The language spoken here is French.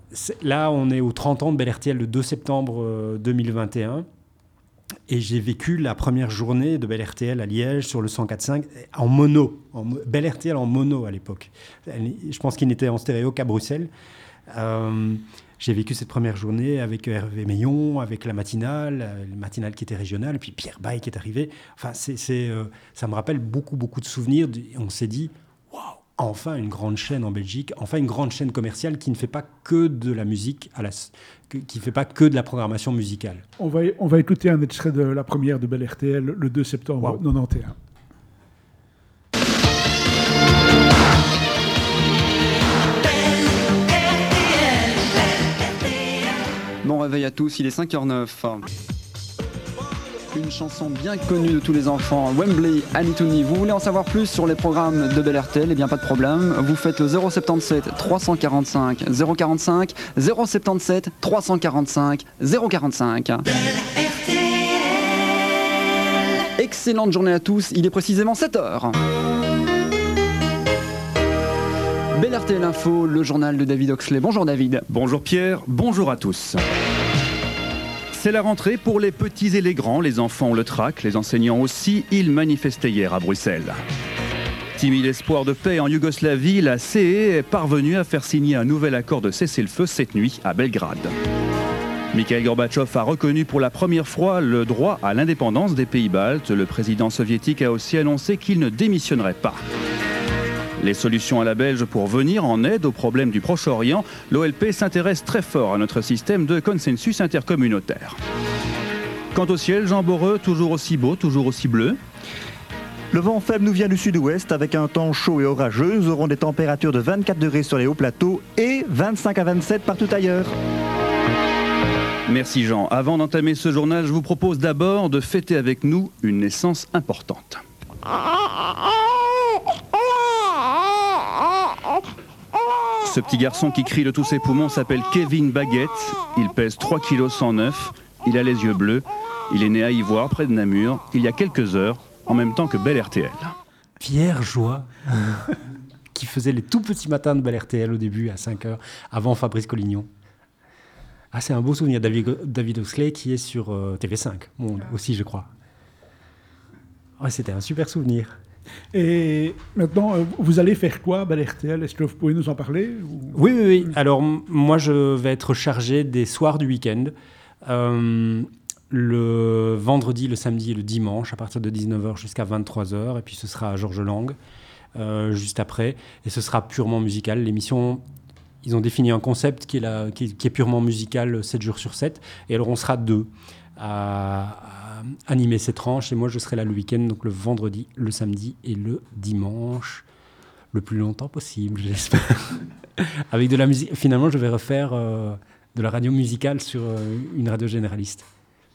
là, on est aux 30 ans de Bel RTL le 2 septembre 2021. Et j'ai vécu la première journée de Bel RTL à Liège sur le 104.5 en mono. Bel RTL en mono à l'époque. Je pense qu'il n'était en stéréo qu'à Bruxelles. J'ai vécu cette première journée avec Hervé Meillon, avec la matinale qui était régionale, et puis Pierre Baille qui est arrivé. Enfin, ça me rappelle beaucoup de souvenirs. On s'est dit, waouh, enfin une grande chaîne en Belgique, enfin une grande chaîne commerciale qui ne fait pas que de la musique, qui ne fait pas que de la programmation musicale. On va écouter un extrait de la première de Bel RTL le 2 septembre 91. Bon réveil à tous, il est 5h09. Une chanson bien connue de tous les enfants, Wembley, Anitouni. Vous voulez en savoir plus sur les programmes de Bel RTL? Eh bien pas de problème, vous faites le 077 345 045, 077 345 045. Excellente journée à tous, il est précisément 7h. Bel RTL Info, le journal de David Oxley. Bonjour David. Bonjour Pierre, bonjour à tous. C'est la rentrée pour les petits et les grands, les enfants ont le trac, les enseignants aussi, ils manifestaient hier à Bruxelles. Timide espoir de paix en Yougoslavie, la CE est parvenue à faire signer un nouvel accord de cessez-le-feu cette nuit à Belgrade. Mikhail Gorbatchev a reconnu pour la première fois le droit à l'indépendance des pays baltes. Le président soviétique a aussi annoncé qu'il ne démissionnerait pas. Les solutions à la Belge pour venir en aide aux problèmes du Proche-Orient, l'OLP s'intéresse très fort à notre système de consensus intercommunautaire. Quant au ciel, Jean Boreux, toujours aussi beau, toujours aussi bleu. Le vent faible nous vient du sud-ouest avec un temps chaud et orageux. Nous aurons des températures de 24 degrés sur les hauts plateaux et 25 à 27 partout ailleurs. Merci Jean. Avant d'entamer ce journal, je vous propose d'abord de fêter avec nous une naissance importante. Ce petit garçon qui crie de tous ses poumons s'appelle Kevin Baguette. Il pèse 3 kg 109. Il a les yeux bleus. Il est né à Ivoire, près de Namur, il y a quelques heures, en même temps que Bel RTL. Pierre Joie, qui faisait les tout petits matins de Bel RTL au début, à 5h, avant Fabrice Collignon. Ah, c'est un beau souvenir. David Oxley qui est sur TV5, aussi, je crois. Ouais, c'était un super souvenir. Et maintenant, vous allez faire quoi, Bel RTL? Est-ce que vous pouvez nous en parler ou... Oui. Alors, moi, je vais être chargé des soirs du week-end. Le vendredi, le samedi et le dimanche, à partir de 19h jusqu'à 23h. Et puis, ce sera à Georges Lang, juste après. Et ce sera purement musical. L'émission, ils ont défini un concept qui est purement musical 7 jours sur 7. Et alors, on sera deux à animer ces tranches, et moi je serai là le week-end, donc le vendredi, le samedi et le dimanche, le plus longtemps possible, j'espère. Avec de la musique. Finalement, je vais refaire de la radio musicale sur une radio généraliste.